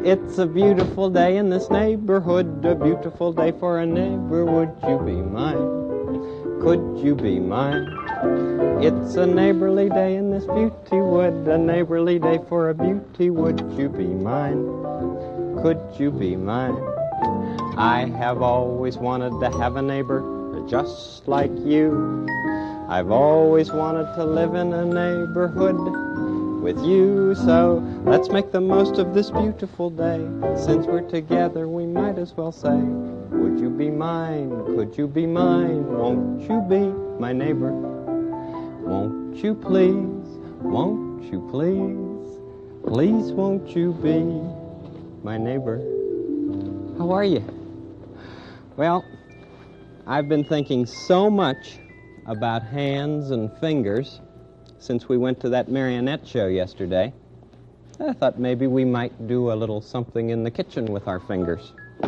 It's a beautiful day in this neighborhood, a beautiful day for a neighbor. Would you be mine? Could you be mine? It's a neighborly day in this beauty wood, a neighborly day for a beauty. Would you be mine? Could you be mine? I have always wanted to have a neighbor just like you. I've always wanted to live in a neighborhood with you. So let's make the most of this beautiful day. Since we're together, we might as well say, would you be mine? Could you be mine? Won't you be my neighbor? Won't you please? Won't you please? Please won't you be my neighbor? How are you? Well, I've been thinking so much about hands and fingers since we went to that marionette show yesterday. I thought maybe we might do a little something in the kitchen with our fingers.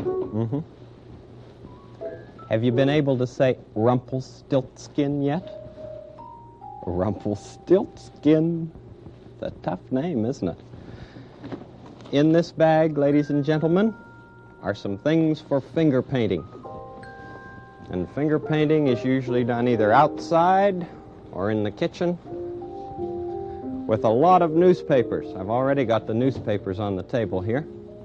Have you been able to say Rumpelstiltskin yet? Rumpelstiltskin. It's a tough name, isn't it? In this bag, ladies and gentlemen, are some things for finger painting. And finger painting is usually done either outside or in the kitchen with a lot of newspapers. I've already got the newspapers on the table here.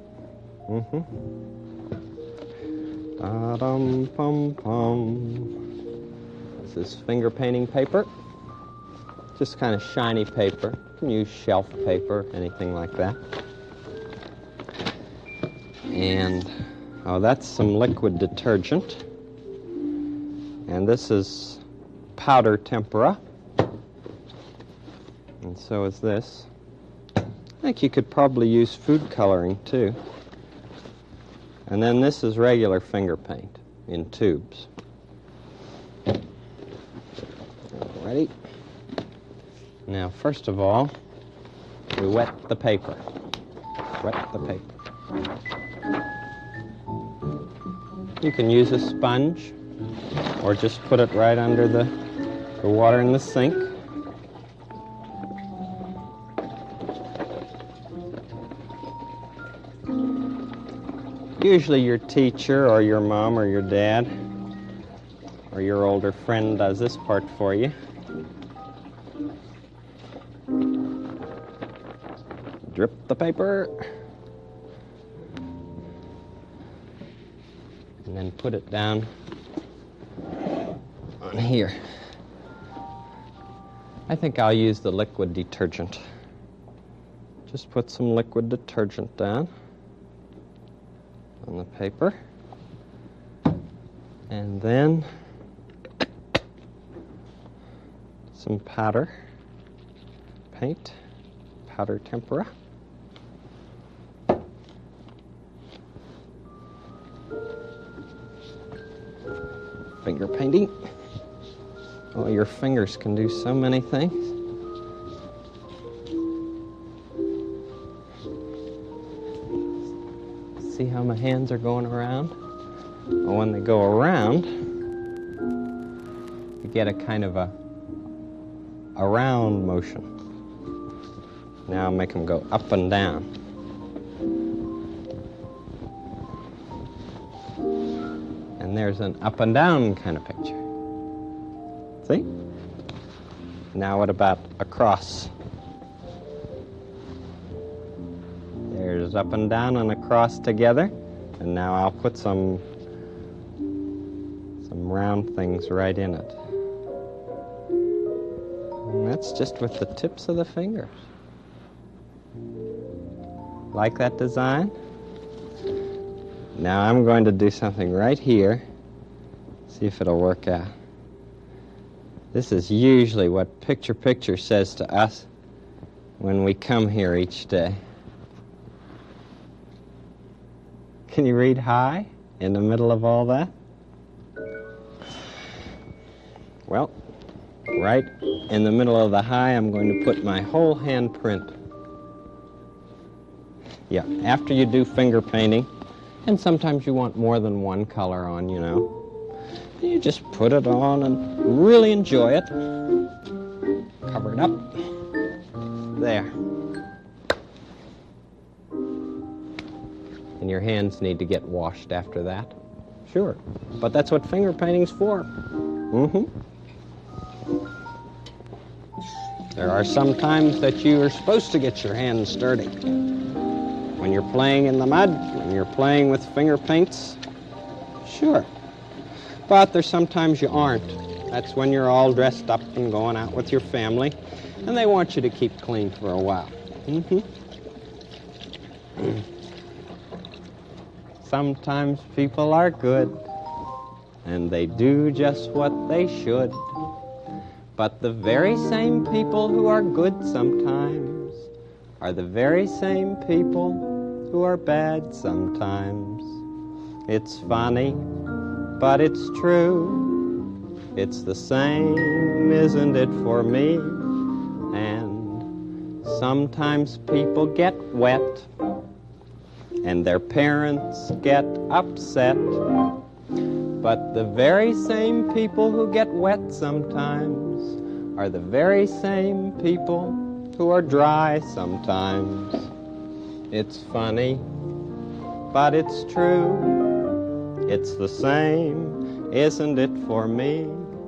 Da-dum-pum-pum. This is finger painting paper. Just kind of shiny paper. You can use shelf paper, anything like that. And, that's some liquid detergent. And this is powder tempera. And so is this. I think you could probably use food coloring, too. And then this is regular finger paint in tubes. Ready? Now, first of all, we wet the paper. Wet the paper. You can use a sponge or just put it right under the water in the sink. Usually your teacher or your mom or your dad or your older friend does this part for you. Drip the paper. And then put it down on here. I think I'll use the liquid detergent. Just put some liquid detergent down on the paper. And then some powder paint, powder tempera. Finger painting. Oh, your fingers can do so many things. See how my hands are going around? Well, when they go around, you get a kind of a round motion. Now I'll make them go up and down. And there's an up and down kind of picture. See? Now what about across? There's up and down and across together. And now I'll put some round things right in it. And that's just with the tips of the fingers. Like that design? Now I'm going to do something right here. See if it'll work out. This is usually what Picture Picture says to us when we come here each day. Can you read high in the middle of all that? Well, right in the middle of the high, I'm going to put my whole handprint. Yeah, after you do finger painting, and sometimes you want more than one color on, you know, you just put it on and really enjoy it. Cover it up. There. And your hands need to get washed after that. Sure. But that's what finger painting's for. Mm-hmm. There are some times that you are supposed to get your hands dirty. When you're playing in the mud, when you're playing with finger paints, sure. But there's sometimes you aren't. That's when you're all dressed up and going out with your family, and they want you to keep clean for a while. Mm-hmm. Sometimes people are good, and they do just what they should. But the very same people who are good sometimes are the very same people who are bad sometimes. It's funny, but it's true. It's the same, isn't it, for me? And sometimes people get wet, and their parents get upset. But the very same people who get wet sometimes are the very same people who are dry sometimes. It's funny, but it's true. It's the same, isn't it, for me?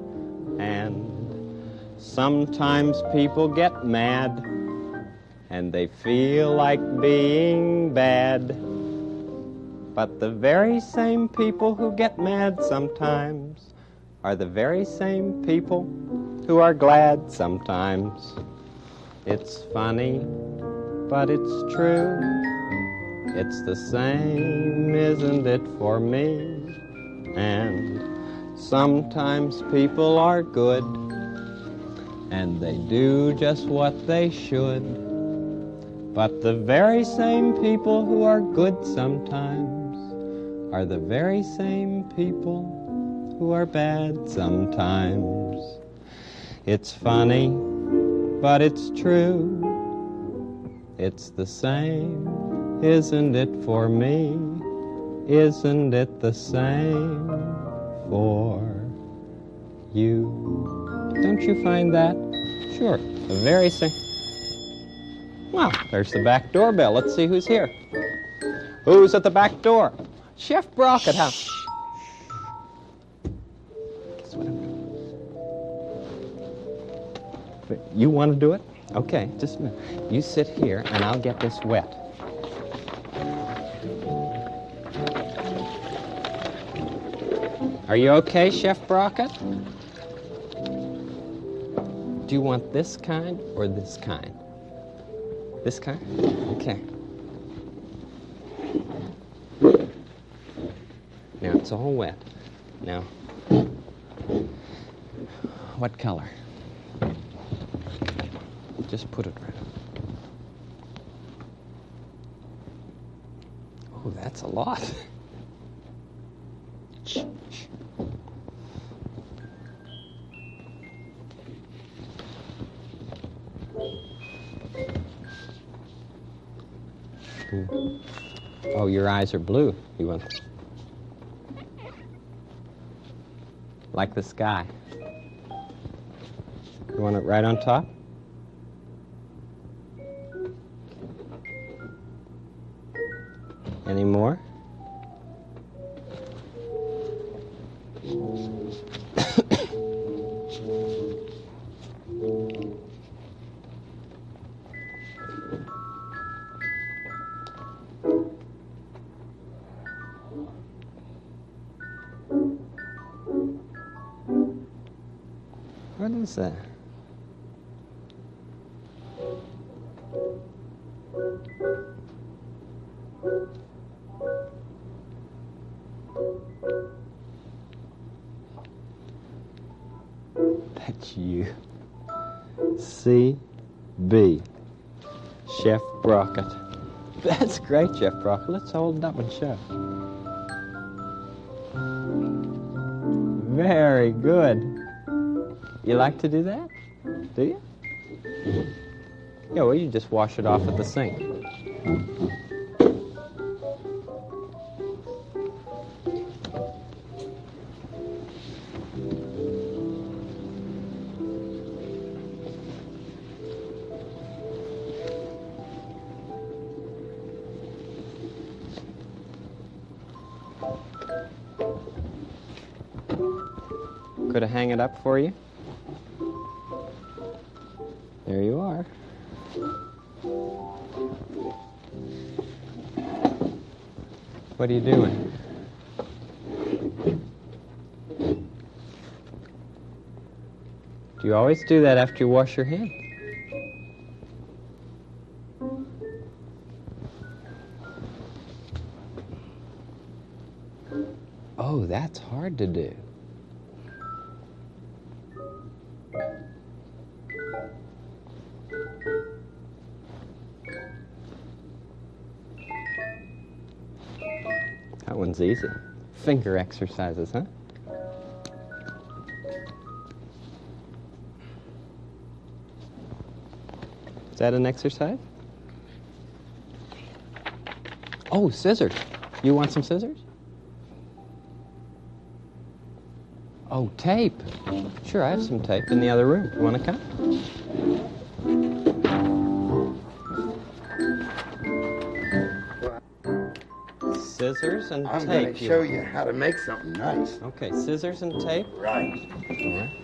And sometimes people get mad, and they feel like being bad. But the very same people who get mad sometimes are the very same people who are glad sometimes. It's funny, but it's true. It's the same, isn't it, for me? And sometimes people are good, and they do just what they should. But the very same people who are good sometimes are the very same people who are bad sometimes. It's funny, but it's true. It's the same, isn't it, for me? Isn't it the same for you? Don't you find that? Sure, the very same. Well, there's the back doorbell. Let's see who's here. Who's at the back door? Chef Brockett, huh? Guess what I'm doing? But you want to do it? Okay, just a minute. You sit here, and I'll get this wet. Are you okay, Chef Brockett? Do you want this kind or this kind? This kind? Okay. Now it's all wet. Now, what color? Just put it right up. Oh, that's a lot. Shh, shh. Oh, your eyes are blue. You want like the sky. You want it right on top? Any more? What is that? That's you. C.B. Chef Brockett. That's great, Chef Brockett. Let's hold it up and show. Very good. You like to do that? Do you? Yeah, well, you just wash it off at the sink. Could I hang it up for you? There you are. What are you doing? Do you always do that after you wash your hands? Oh, that's hard to do. That one's easy. Finger exercises, huh? Is that an exercise? Oh, scissors. You want some scissors? Oh, tape. Sure, I have some tape in the other room. You want to come? Scissors and tape. I'm going to show you how to make something nice. Okay, scissors and tape. Right. All right.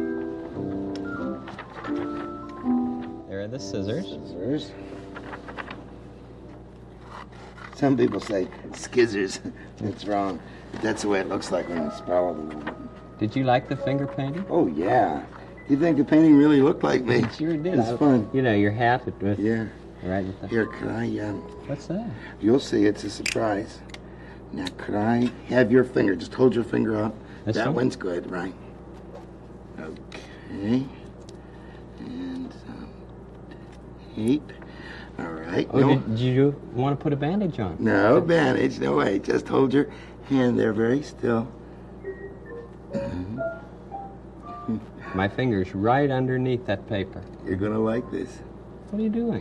There are the scissors. Scissors. Some people say skizzers. It's wrong. But that's the way it looks like when you spell it a little bit. Did you like the finger painting? Oh, yeah. You think the painting really looked like me? It sure did. It's fun. You know, your hat with... Yeah. Right with the... Here, could I, What's that? you'll see, it's a surprise. Now, could I have your finger? Just hold your finger up. This That one? one's good, right? Okay. And some tape. All right. Oh, did you want to put a bandage on? No bandage, no way. Just hold your hand there very still. My finger's right underneath that paper. You're gonna like this. What are you doing?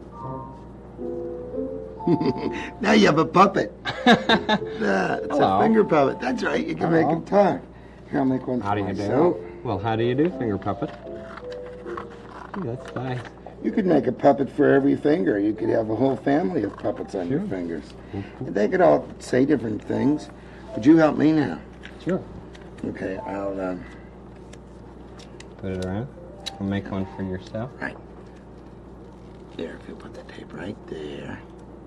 Now you have a puppet. It's Hello. a finger puppet. That's right. You can make Hello. him talk. Here, I'll make one How for do you myself. do? Well, how do you do, finger puppet? Gee, that's nice. You could make a puppet for every finger. You could have a whole family of puppets on your Sure. fingers. And they could all say different things. Would you help me now? Sure. Okay, I'll, Put it around. I'll make one for yourself. right. There, if you put the tape right there.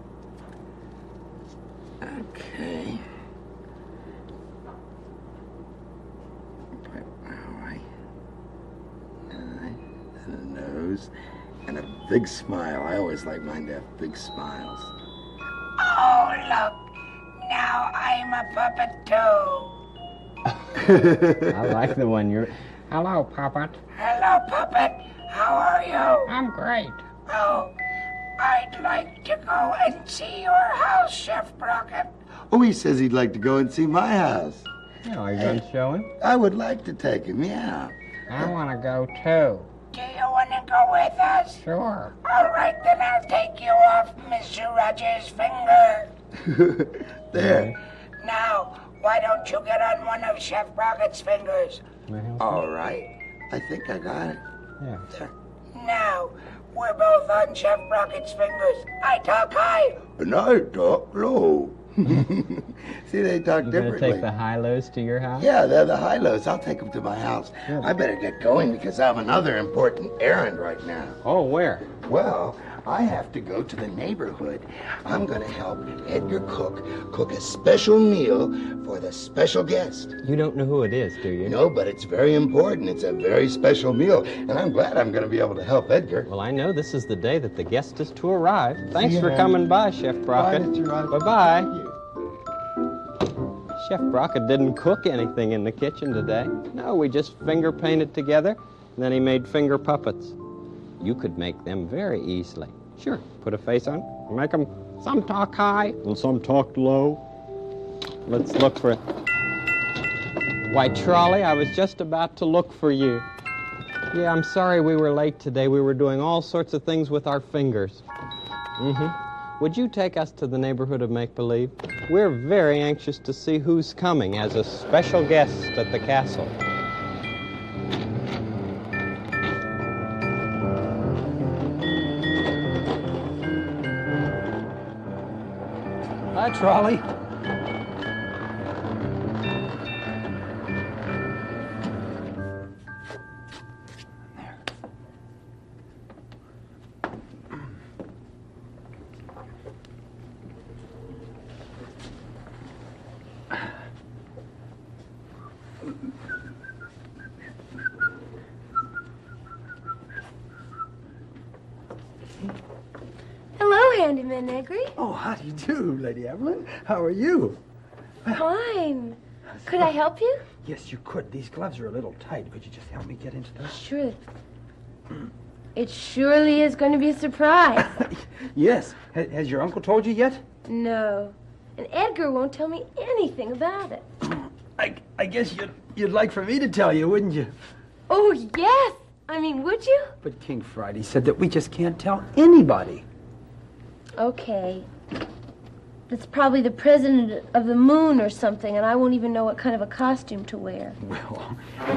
Okay. All right. And a nose. And a big smile. I always like mine to have big smiles. Oh, look. Now I'm a puppet, too. I like the one you're... Hello, puppet. Hello, puppet. How are you? I'm great. Oh, I'd like to go and see your house, Chef Brockett. Oh, he says he'd like to go and see my house. Yeah, are you going to show him? I would like to take him, yeah. I want to go, too. Do you want to go with us? Sure. All right, then I'll take you off Mr. Rogers' finger. There. Now, why don't you get on one of Chef Brockett's fingers? Can I help All right. I think I got it. you? Yeah. There. Now, we're both on Chef Brockett's fingers. I talk high. And I talk low. See, they talk You going to differently. take the high-lows to your house? Yeah, they're the high-lows. I'll take them to my house. Good. I better get going because I have another important errand right now. Oh, where? Well, I have to go to the neighborhood. I'm going to help Edgar cook a special meal for the special guest. You don't know who it is, do you? No, but it's very important. It's a very special meal, and I'm glad I'm going to be able to help Edgar. Well, I know this is the day that the guest is to arrive. Thanks for Yeah. coming by, Chef Brockett. Mr. Rogers. Bye-bye. Thank you. Chef Brockett didn't cook anything in the kitchen today. No, we just finger painted together, and then he made finger puppets. You could make them very easily. Sure, put a face on, make them, some talk high, and some talk low. Let's look for it. Why, Trolley, I was just about to look for you. Yeah, I'm sorry we were late today. We were doing all sorts of things with our fingers. Would you take us to the neighborhood of make-believe? We're very anxious to see who's coming as a special guest at the castle. Hi, Trolley. Hello, Handyman Negri. Oh, how do you do, Lady Evelyn? How are you? Fine. Could I help you? Yes, you could. These gloves are a little tight. Could you just help me get into those? Sure. It surely is going to be a surprise. Yes. Has your uncle told you yet? No. And Edgar won't tell me anything about it. I guess you'd like for me to tell you, wouldn't you? Oh, yes. I mean, would you? But King Friday said that we just can't tell anybody. Okay. It's probably the president of the moon or something, and I won't even know what kind of a costume to wear. Well...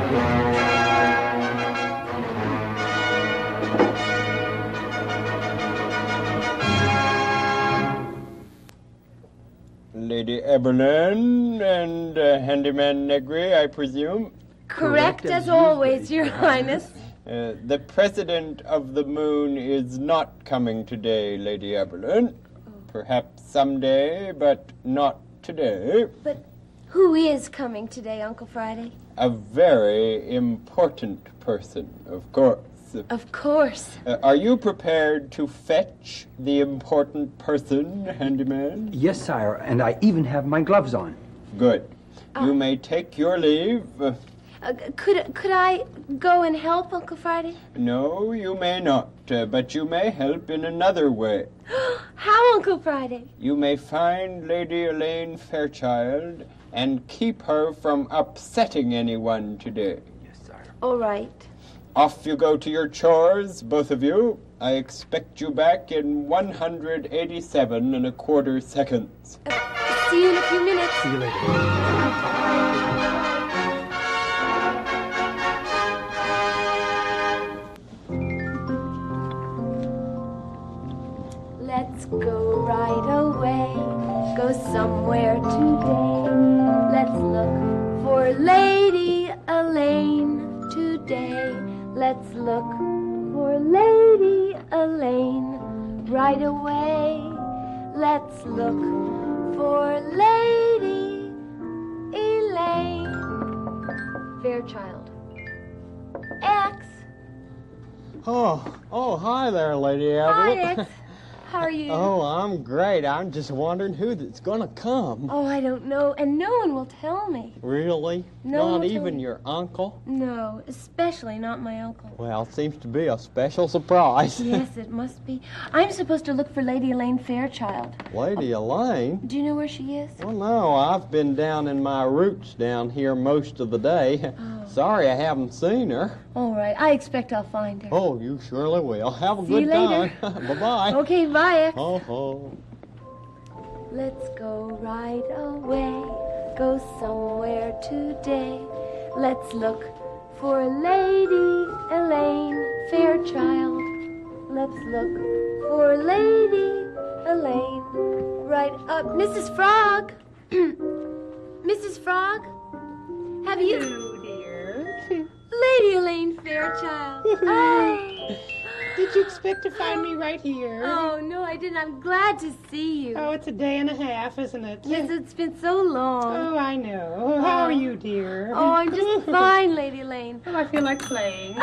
Lady Evelyn and Handyman Negri, I presume. Correct as always, Your Highness. The president of the moon is not coming today, Lady Evelyn. Perhaps someday, but not today. But who is coming today, Uncle Friday? A very important person, of course. Of course. Are you prepared to fetch the important person, Handyman? Yes, sire, and I even have my gloves on. Good. You may take your leave. Could I go and help, Uncle Friday? No, you may not, but you may help in another way. How, Uncle Friday? You may find Lady Elaine Fairchild and keep her from upsetting anyone today. Yes, sire. All right. Off you go to your chores, both of you. I expect you back in 187 1/4 seconds. See you in a few minutes. See you later. Let's go right away, go somewhere today. Let's look for Lady Elaine today. Let's look for Lady Elaine right away. Let's look for Lady Elaine Fairchild. X. Oh, hi there, Lady Hi, Evelyn. X. How are you? Oh, I'm great. I'm just wondering who that's gonna come. Oh, I don't know, and no one will tell me. Really? No one Not will tell even me. your uncle? No, especially not my uncle. Well, seems to be a special surprise. Yes, it must be. I'm supposed to look for Lady Elaine Fairchild. Lady Elaine? Do you know where she is? Well, no, I've been down in my roots down here most of the day. Oh. Sorry I haven't seen her. All right, I expect I'll find her. Oh, you surely will. Have a See you good later. time. Bye-bye. Okay, bye, X. Oh. Let's go right away, go somewhere today. Let's look for Lady Elaine Fairchild. Let's look for Lady Elaine right up. Mrs. Frog! Mrs. Frog? Have you... dear. Lady Elaine Fairchild. Oh. Did you expect to find me right here? Oh, no, I didn't. I'm glad to see you. Oh, it's a day and a half, isn't it? Yes, it's been so long. Oh, I know. How are you, dear? Oh, I'm just fine, Lady Elaine. Oh, I feel like playing.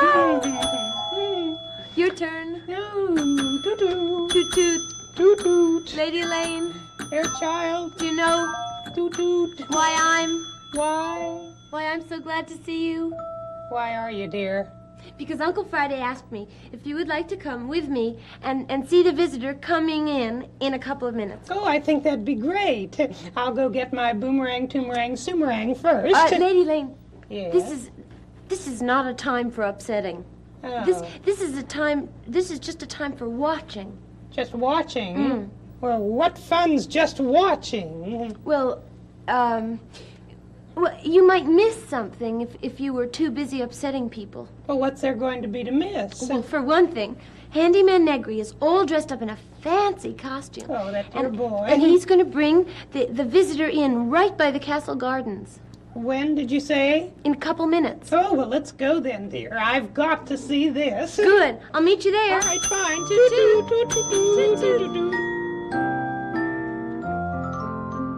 Your turn. No, toot-toot. Toot toot. Toot-toot. Lady Elaine, Fairchild. do you know Toot-toot. why Why? I'm so glad to see you? Why are you, dear? Because Uncle Friday asked me if you would like to come with me and see the visitor coming in a couple of minutes. Oh, I think that'd be great. I'll go get my boomerang, toomerang, soomerang first. Lady Elaine, Yes. this is not a time for upsetting. Oh. This is just a time for watching. Just watching? Well, what fun's just watching? Well, you might miss something if you were too busy upsetting people. Well, what's there going to be to miss? Well, for one thing, Handyman Negri is all dressed up in a fancy costume. Oh, that dear boy. And he's going to bring the visitor in right by the castle gardens When did you say? in a couple minutes. Oh, well, let's go then, dear. I've got to see this. Good. I'll meet you there. All right, fine. Toot-toot, toot-toot, toot-toot.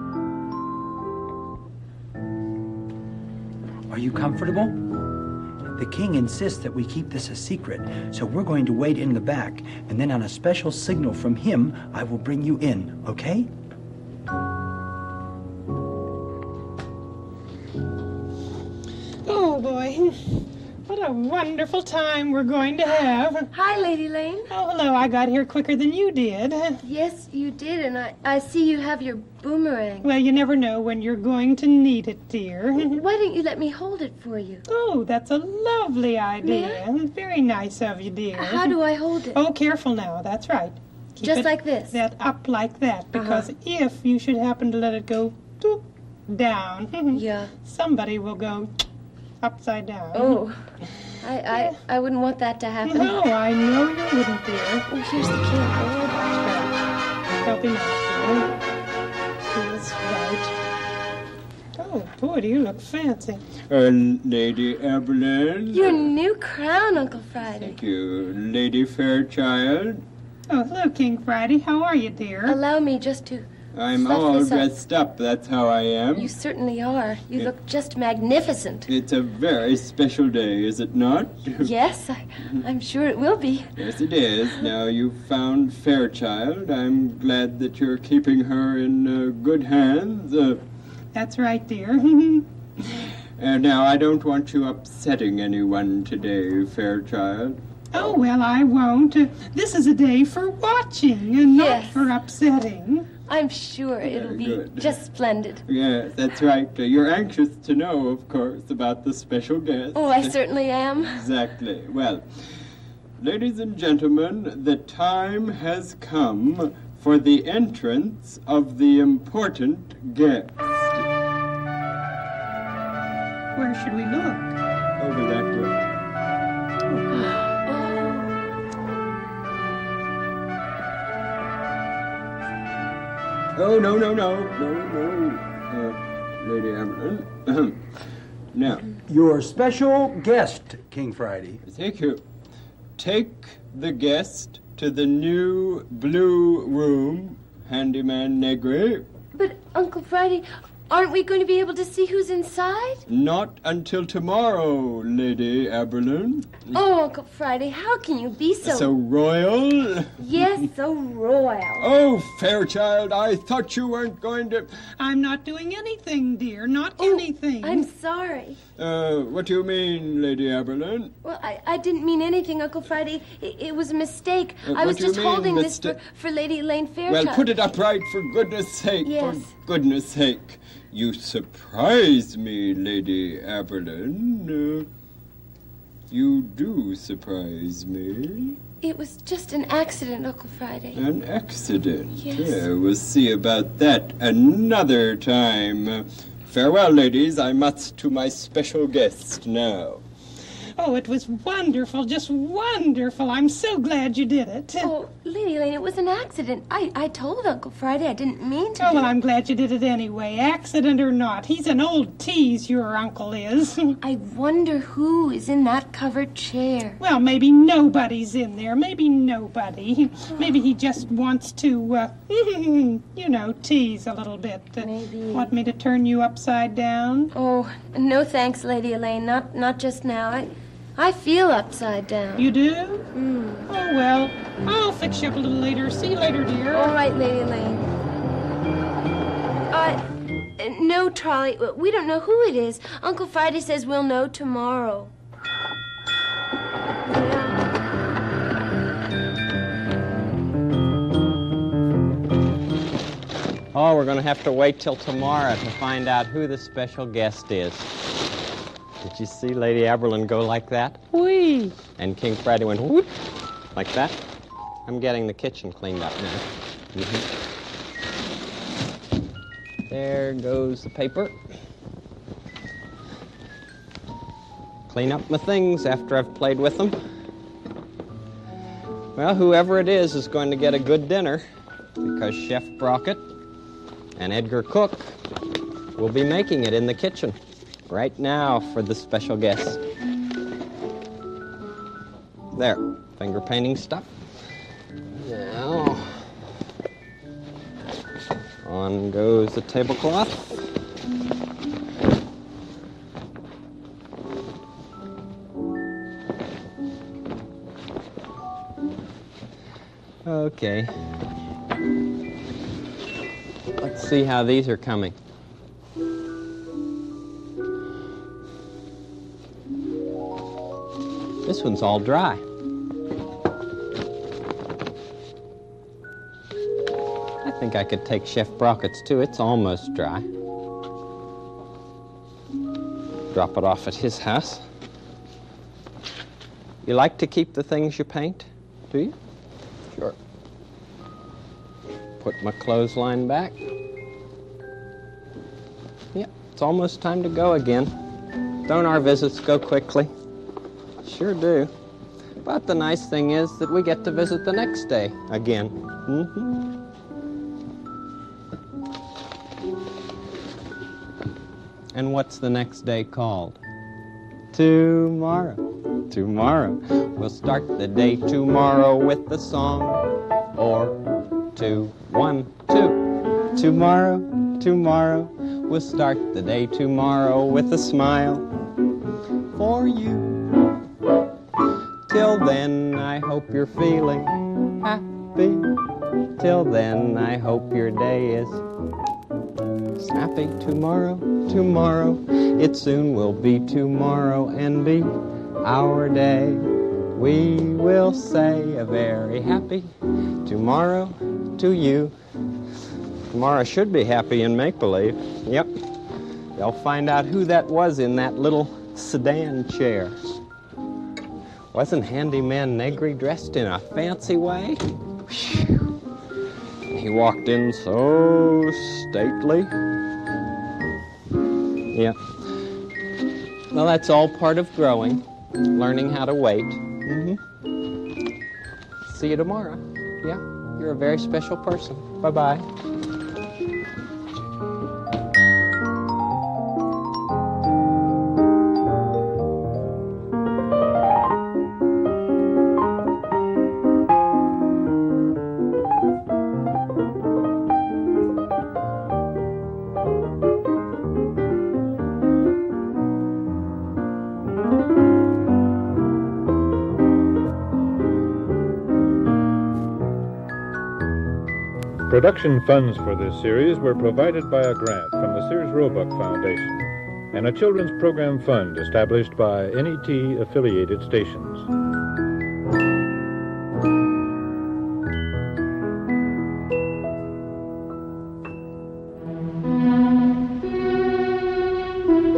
Are you comfortable? The king insists that we keep this a secret, so we're going to wait in the back, and then on a special signal from him, I will bring you in, okay? Oh, boy. What a wonderful time we're going to have. Hi, Lady Lane. Oh, hello. I got here quicker than you did. Yes, you did, and I see you have your boomerang. Well, you never know when you're going to need it, dear. Why don't you let me hold it for you? Oh, that's a lovely idea. May Very nice of you, dear. How do I hold it? Oh, careful now. That's right. Keep Just it like this? That up like that, because if you should happen to let it go doop, down, Yeah. somebody will go upside down. Oh, I wouldn't want that to happen. No, I know you wouldn't, dear. Oh, here's the king. Oh, Help him out, dear. He's right. Oh, boy, do you look fancy. Lady Evelyn. your new crown, Uncle Friday. Thank you. Lady Fairchild. Oh, hello, King Friday. How are you, dear? Allow me just to... I'm Stuff all this up. dressed up. That's how I am. You certainly are. You look just magnificent. It's a very special day, is it not? Yes, I'm sure it will be. Yes, it is. Now you've found Fairchild. I'm glad that you're keeping her in good hands. That's right, dear. Now, I don't want you upsetting anyone today, Fairchild. Oh, well, I won't. This is a day for watching and not Yes. for upsetting. I'm sure it'll be good. just splendid. Yes, that's right. You're anxious to know, of course, about the special guest. Oh, I certainly am. Exactly. Well, ladies and gentlemen, the time has come for the entrance of the important guest. Where should we look? Over that way. Oh, no. Lady Evelyn. Now, Your special guest, King Friday. thank you. Take the guest to the new blue room, Handyman Negri. But, Uncle Friday, aren't we going to be able to see who's inside? Not until tomorrow, Lady Evelyn. Oh, Uncle Friday, how can you be So royal. Yes, so royal. Oh, Fairchild, I thought you weren't going to... I'm not doing anything, dear. Not anything. I'm sorry. What do you mean, Lady Evelyn? Well, I didn't mean anything, Uncle Friday. It was a mistake. I what was do you just mean, holding this Mr. for Lady Elaine Fairchild. Well, put it upright, for goodness sake. Yes. For goodness sake. You surprise me, Lady Evelyn. You do surprise me. It was just an accident, Uncle Friday. An accident. Yes. Yeah, we'll see about that another time. Farewell, ladies. I must to my special guest now. Oh, it was wonderful, just wonderful. I'm so glad you did it. Oh, Lady Elaine, it was an accident. I told Uncle Friday I didn't mean to. Oh, well, I'm glad you did it anyway, accident or not. He's an old tease, your uncle is. I wonder who is in that covered chair. Well, maybe nobody's in there. Maybe nobody. Maybe he just wants to, tease a little bit. Maybe. Want me to turn you upside down? Oh, no thanks, Lady Elaine. Not just now. I feel upside down. You do? Oh, well, I'll fix you up a little later. See you later, dear. All right, Lady Elaine. No, Trolley. We don't know who it is. Uncle Friday says we'll know tomorrow. Oh, we're going to have to wait till tomorrow to find out who the special guest is. Did you see Lady Evelyn go like that? Whee! And King Friday went whoop, like that. I'm getting the kitchen cleaned up now. There goes the paper. Clean up my things after I've played with them. Well, whoever it is going to get a good dinner because Chef Brockett and Edgar Cook will be making it in the kitchen right now for the special guest. There, finger painting stuff. Now, on goes the tablecloth. Okay. Let's see how these are coming. This one's all dry. I think I could take Chef Brockett's too. It's almost dry. Drop it off at his house. You like to keep the things you paint, do you? Sure. Put my clothesline back. Yeah, it's almost time to go again. Don't our visits go quickly? Sure do. But the nice thing is that we get to visit the next day again. And what's the next day called? Tomorrow. Tomorrow. We'll start the day tomorrow with a song. Or 2, 1, 2. Tomorrow, tomorrow. We'll start the day tomorrow with a smile for you. Till then, I hope you're feeling happy. Till then, I hope your day is snappy. Tomorrow, tomorrow, it soon will be tomorrow and be our day. We will say a very happy tomorrow to you. Tomorrow should be happy in make-believe. Yep. They'll find out who that was in that little sedan chair. Wasn't Handyman Negri dressed in a fancy way? Whew. He walked in so stately. Yeah. Well, that's all part of growing, learning how to wait. See you tomorrow. Yeah, you're a very special person. Bye-bye. Production funds for this series were provided by a grant from the Sears Roebuck Foundation and a children's program fund established by NET-affiliated stations.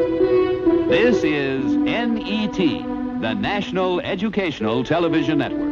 This is NET, the National Educational Television Network.